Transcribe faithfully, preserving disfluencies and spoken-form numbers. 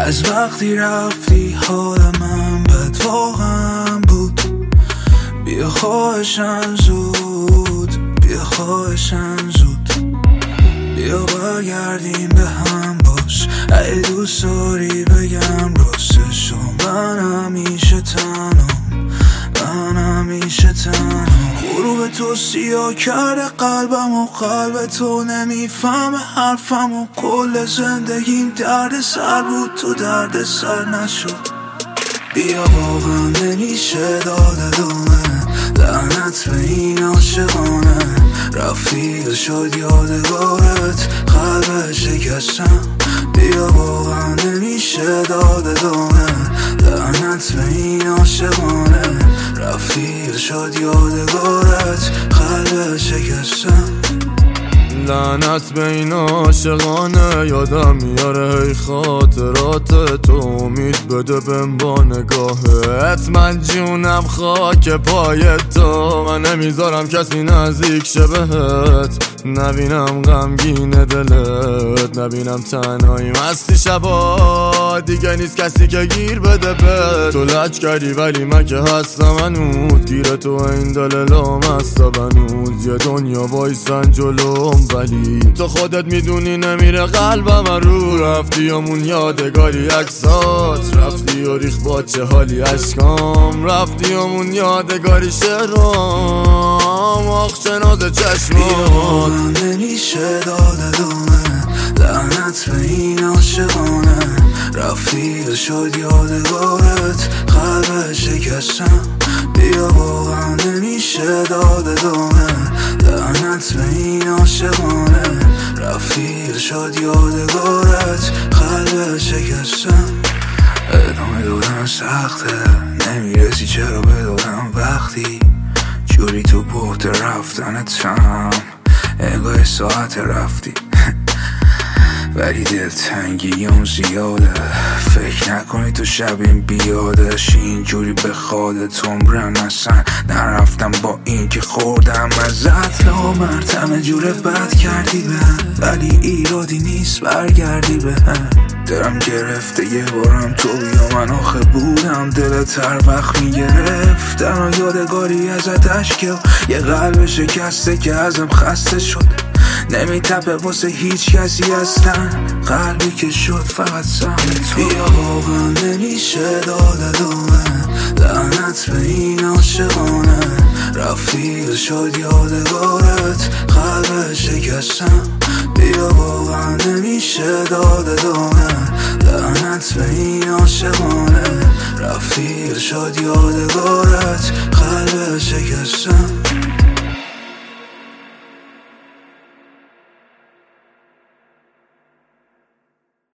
از وقتی رفتی حال من بد واقعا بود. بیا خواهشن زود، بیا خواهشن زود، بیا برگردیم به هم باش. اگه دوست داری بگم راستشو، من همیشه تنم، من همیشه تنم. غروب تو سیاه کرده قلبم و قلب تو نمیفهم حرفم و کل زندگیم درد سر بود، تو درد سر نشد. بیا واقعا نمیشه داد دومه، لعنت به این عاشقانه. رفتی و شد یادگارت، قلب شکستم. بیا واقعا نمیشه داد دومه، لعنت به این عاشقانه. رفتی و شد یادگارت، قلب شکستم. لعنت به این عاشقانه، یادم میاره هی خاطرات تو. امید بده بهم با نگاهت، من جونم خاک پای تو. من نمیذارم کسی نزدیک شه بهت، نبینم غمگین دلت، نبینم تنهایی مستی شبا. دیگه نیست کسی که گیر بده به تو. لج کردی ولی من که هستم هنوز، گیر تو این دل لامست بنوز. یه دنیا وایسن جلوم ولی تو خودت میدونی نمیره قلبم رو. رفتی همون یادگاری عکسات، رفتی و ریخ با چه حالی عشقام. رفتی همون یادگاری شرام، آخ شناز چشمات. نمیشه داده دومه، لعنت به این عاشقانه. رفتی و شد یادگارت، قلب شکستم. بیا واقعا نمیشه داده دومه، لعنت به این عاشقانه. رفتی و شد یادگارت، قلب شکستم. ادامه دادن سخته، نمیرسی چرا بدادم وقتی جوری تو بحت رفتنتم. انگاه ساعت رفتی ولی دلتنگی اون زیاده. فکر نکنی تو شب این بیادش اینجوری به خودت عمرن. اصلا نرفتم با این که خوردم ازت نامرتم. جور بد کردی به ولی ایرادی نیست برگردی به هم. دلم گرفته یه بارم تو بیا، من آخه بودم دلت هر وقت میگرفتن. و یادگاری ازت عشقه و یه قلب شکسته که ازم خسته شد. نمیتپه واسه هیچ کسی هستن، قلبی که شد فقط سهم تو. بیا واقعا نمیشه داده دومه، لعنت به این عاشقانه. رفتی و شد یادگارت، قلب شکستم. بیا واقعا نمیشه داده دومه، لعنت به این عاشقانه. رفتی و شد یادگارت، قلب شکستم.